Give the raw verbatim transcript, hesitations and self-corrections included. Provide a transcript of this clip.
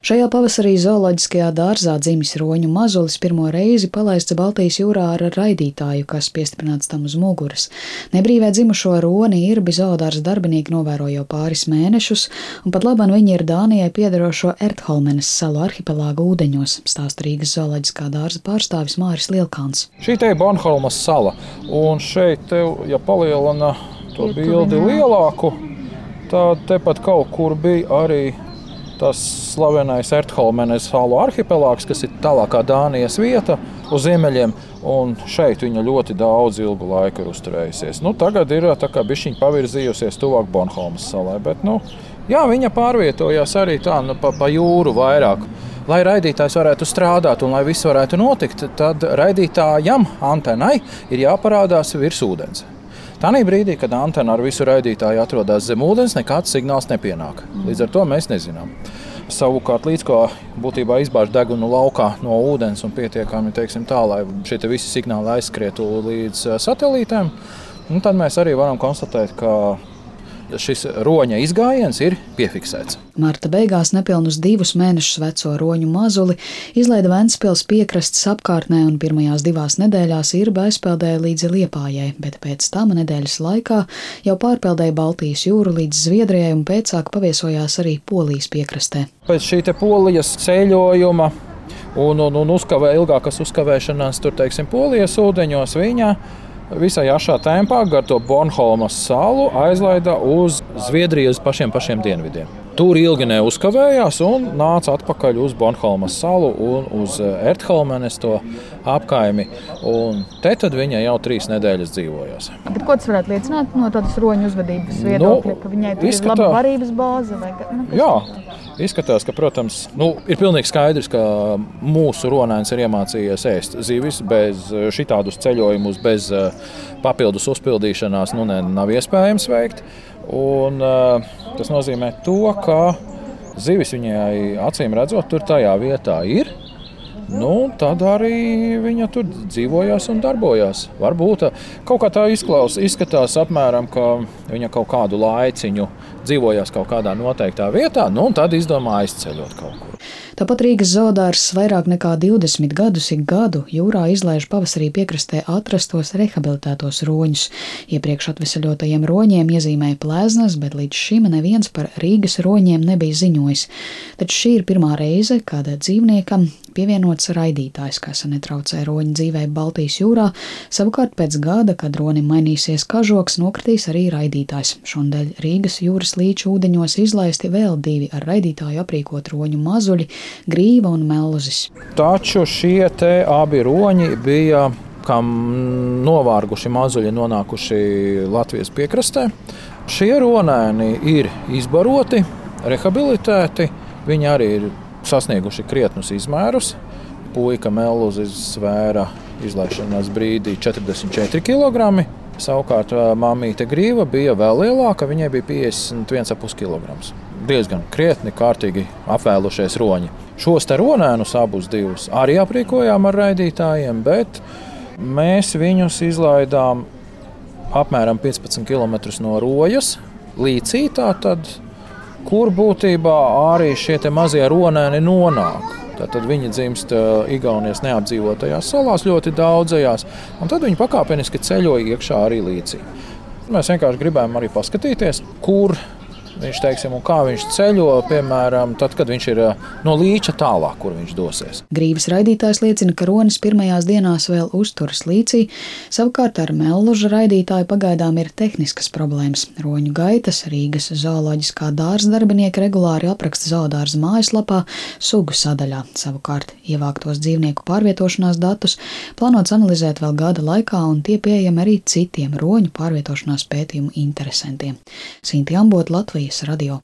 Šajā pavasarī zooloģiskajā dārzā dzimis roņu mazulis pirmo reizi palaists Baltijas jūrā ar raidītāju, kas piestiprināts tam uz muguras. Nebrīvē dzimušo roni Irbi zoodārza darbinieki novēro jau pāris mēnešus, un pat labāk viņi ir Dānijai piederošo Ertholmenes salu arhipelāga ūdeņos, stāsta Rīgas zooloģiskā dārza pārstāvis Māris Lielkāns. Šī te ir Bornholmas sala, un šeit, tev, ja palielina to bildi lielāku, tad tepat kaut kur bija arī tas slavenais Ertholmenes salu arhipelāgs, kas ir tālākā Dānijas vieta uz ziemeļiem, un šeit viņa ļoti daudz ilgu laiku ir uzturējusies. Nu, tagad ir tā kā bišķiņ pavirzījusies tuvāk Bornholmas salai, bet, nu, jā, viņa pārvietojās arī tā, nu, pa, pa jūru vairāk. Lai raidītājs varētu strādāt un lai viss varētu notikt, tad raidītājam, antenai, ir jāparādās virs ūdens. Tanī brīdī, kad antena ar visu raidītāju atrodas zem ūdens, nekāds signāls nepienāk. Līdz ar to mēs nezinām. Savukārt, līdz ko būtībā izbāž degunu laukā no ūdens un pietiekami, teiksim tā, lai šie te visi signāli aizskrietu līdz satelītēm, un tad mēs arī varam konstatēt, ka šis roņa izgājiens ir piefiksēts. Marta beigās nepilnus divus mēnešus veco roņu mazuli izlaida Ventspils piekrastes apkārtnē, un pirmajās divās nedēļās Irba aizpeldēja līdzi Liepājai, bet pēc tam nedēļas laikā jau pārpeldēja Baltijas jūru līdz Zviedrijai un pēcāk paviesojās arī Polijas piekrastē. Pēc šī te Polijas ceļojuma un, un, un uzkavē, ilgākas uzkavēšanās tur, teiksim, Polijas ūdeņos viņa visai ašā tempā gar to Bornholmas salu aizlaida uz Zviedriju, uz pašiem pašiem dienvidiem. Tur ilgi neuzkavējās un nāca atpakaļ uz Bornholmas salu un uz Ertholmenes to apkaimi. Un te tad viņa jau trīs nedēļas dzīvojās. Bet ko tas varētu liecināt no tādas roņu uzvedības viedokļa, nu, ka viņai tur izskatā... ir laba barības bāze? Vai... Nu, Jā, izskatās, ka, protams, nu, ir pilnīgi skaidrs, ka mūsu ronēns ir iemācījies ēst zivis bez šitādus ceļojumus, bez papildus uzpildīšanās, nu, ne, nav iespējams veikt. Un, uh, tas nozīmē to, ka zivis viņai acīm redzot tur tajā vietā ir. Nu, tad arī viņa tur dzīvojās un darbojās. Varbūt kaut kā tā izklaus, izskatās apmēram, ka viņa kaut kādu laiciņu dzīvojās kaut kādā noteiktā vietā, nu, un tad izdomā aizceļot kaut kur. Tāpat Rīgas zoodārzs vairāk nekā divdesmit gadus ik gadu jūrā izlaiž pavasarī piekrastē atrastos rehabilitētos roņus. Iepriekš atvesaļotajiem roņiem iezīmēja plēznas, bet līdz šim neviens par Rīgas roņiem nebija ziņojis. Taču šī ir pirmā reize, kad dzīvniekam pievienots raidītājs, kas netraucē roņu dzīvei Baltijas jūrā. Savukārt pēc gada, kad ronim mainīsies kažoks, nokritīs arī raidītājs. Šonadēļ Rīgas jūras līča ūdeņos izlaisti vēl divi ar raidītāju aprīkot roņu mazuļi – Grīva un Melluzis. Taču šie te abi roņi bija, kam novārguši mazuļi nonākuši Latvijas piekrastē. Šie ronēni ir izbaroti, rehabilitēti, viņi arī ir sasnieguši krietnus izmērus. Puika Melluzis svēra izlaišanās brīdī četrdesmit četri kilogrami. Savukārt mamīte Grīva bija vēl lielāka, viņai bija piecdesmit viens komats pieci kilogrami. Diezgan krietni, kārtīgi apvēlušies roņi. Šos te ronēnus abus divus arī aprīkojām ar raidītājiem, bet mēs viņus izlaidām apmēram piecpadsmit kilometrus no rojas līcī, tātad, kur būtībā arī šie te mazie ronēni nonāk. Tad viņi dzimst Igaunijas neapdzīvotajās salās ļoti daudzajās, un tad viņi pakāpeniski ceļoja iekšā arī līcī. Mēs vienkārši gribējām arī paskatīties, kur viņš, teiksim, un kā viņš ceļo, piemēram, tad, kad viņš ir no līča tālāk, kur viņš dosies. Grības raidītājs liecina, ka ronis pirmajās dienās vēl uzturas līcī, savukārt ar Melluža raidītāju pagaidām ir tehniskas problēmas. Roņu gaitas Rīgas zooloģiskā dārza darbinieki regulāri apraksta zoodārza mājaslapā sugu sadaļā. Savukārt ievāktos dzīvnieku pārvietošanās datus plānots analizēt vēl gada laikā, un tie pieejami arī citiem roņu pārvietošanās pētījumu interesantiem. Sinti Ambota, Latvijas radio.